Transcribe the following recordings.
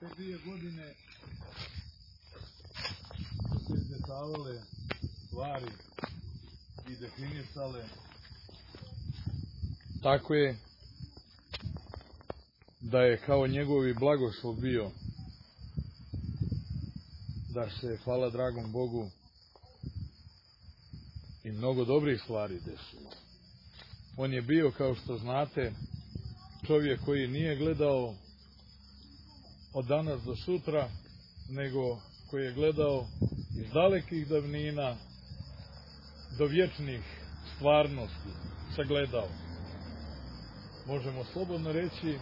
te 2 godine su se izdešavale stvari i definisale. Tako je da je kao njegovi blagoslov bio da se, hvala dragom Bogu, i mnogo dobrih stvari desilo. On je bio, kao što znate, čovjek koji nije gledao od danas do sutra, nego koji je gledao iz dalekih davnina do vječnih stvarnosti, sagledao. Možemo slobodno reći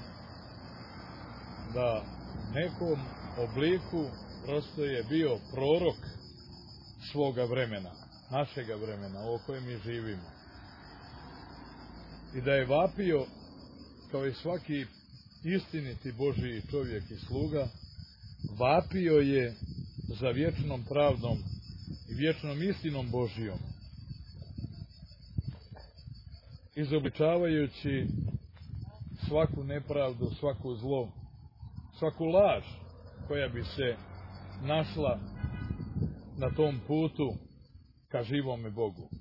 da u nekom obliku prosto je bio prorok svoga vremena, našega vremena, o kojem mi živimo. I da je vapio, kao i svaki istiniti Božiji čovjek i sluga, vapio je za vječnom pravdom i vječnom istinom Božijom, izobličavajući svaku nepravdu, svako zlo, svaku laž koja bi se našla na tom putu ka živome Bogu.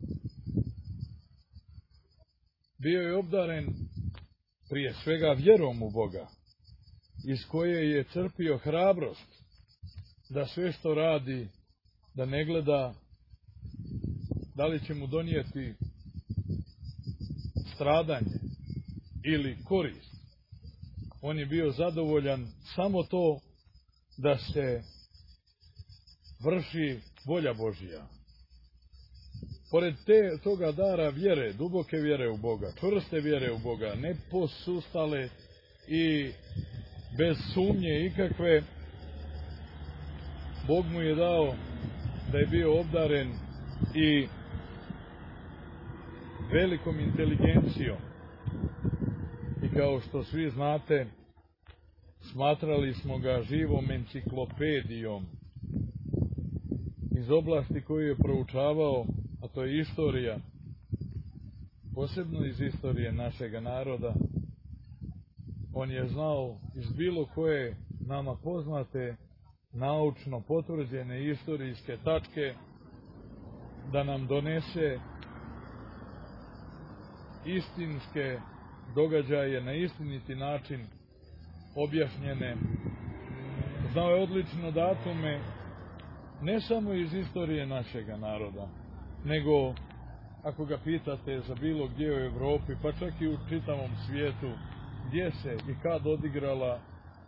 Bio je obdaren prije svega vjerom u Boga, iz koje je crpio hrabrost da sve što radi, da ne gleda da li će mu donijeti stradanje ili korist. On je bio zadovoljan samo to da se vrši volja Božija. Pored toga dara vjere, duboke vjere u Boga, čvrste vjere u Boga, ne posustale i bez sumnje ikakve, Bog mu je dao da je bio obdaren i velikom inteligencijom. I kao što svi znate, smatrali smo ga živom enciklopedijom iz oblasti koju je proučavao, a to je istorija, posebno iz istorije našega naroda. On je znao iz bilo koje nama poznate, naučno potvrđene istorijske tačke da nam donese istinske događaje na istiniti način objašnjene. Znao je odlično datume ne samo iz istorije našega naroda, nego ako ga pitate za bilo gdje u Evropi, pa čak i u čitavom svijetu, gdje se i kad odigrala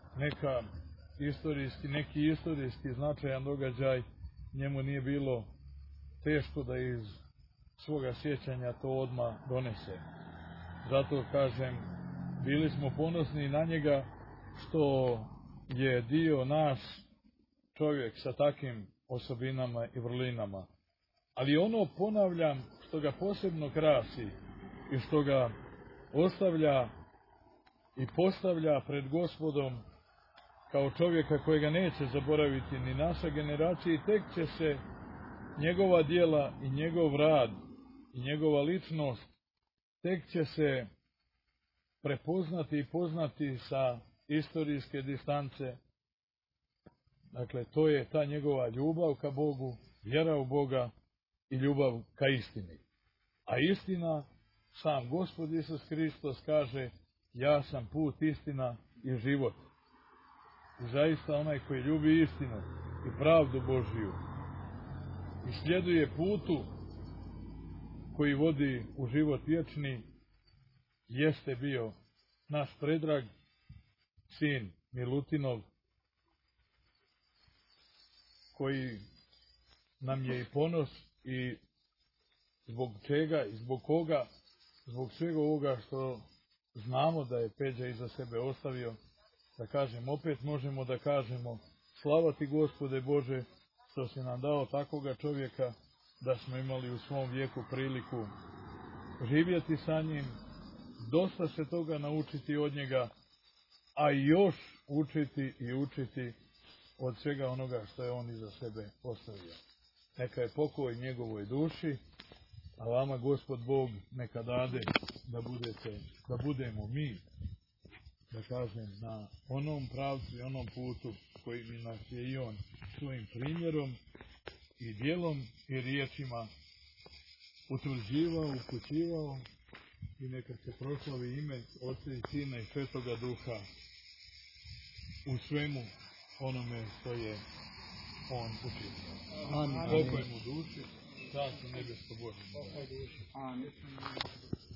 neki istorijski značajan događaj, njemu nije bilo teško da iz svoga sjećanja to odmah donese. Zato kažem, bili smo ponosni na njega što je dio naš čovjek sa takvim osobinama i vrlinama. Ali ono, ponavljam, što ga posebno krasi i što ga ostavlja i postavlja pred Gospodom kao čovjeka kojega neće zaboraviti ni naša generacija, i tek će se njegova djela i njegov rad i njegova ličnost tek će se prepoznati i poznati sa istorijske distance. Dakle, to je ta njegova ljubav ka Bogu, vjera u Boga i ljubav ka istini. A istina, sam Gospod Isus Hristos kaže: ja sam put, istina i život. I zaista onaj koji ljubi istinu i pravdu Božiju i sljeduje putu koji vodi u život vječni, jeste bio naš Predrag, sin Milutinov, koji nam je i ponos, i zbog čega i zbog koga, zbog svega ovoga što znamo da je Peđa iza sebe ostavio, da kažem, opet možemo da kažemo: slava ti, Gospode Bože, što si nam dao takvoga čovjeka, da smo imali u svom vijeku priliku živjeti sa njim, dosta se toga naučiti od njega, a još učiti i učiti od svega onoga što je on iza sebe ostavio. Neka je pokoj njegovoj duši, a vama Gospod Bog neka dade da budemo mi da kažem, na onom pravcu i onom putu koji nas je i on svojim primjerom i djelom i riječima utvrđivao, upućivao, i neka se proslavi ime Oca i Sina i Svetoga Duha u svemu onome što je on učinio. Amin. Pokoj mu duši, čast u nebesko Božje. Amin.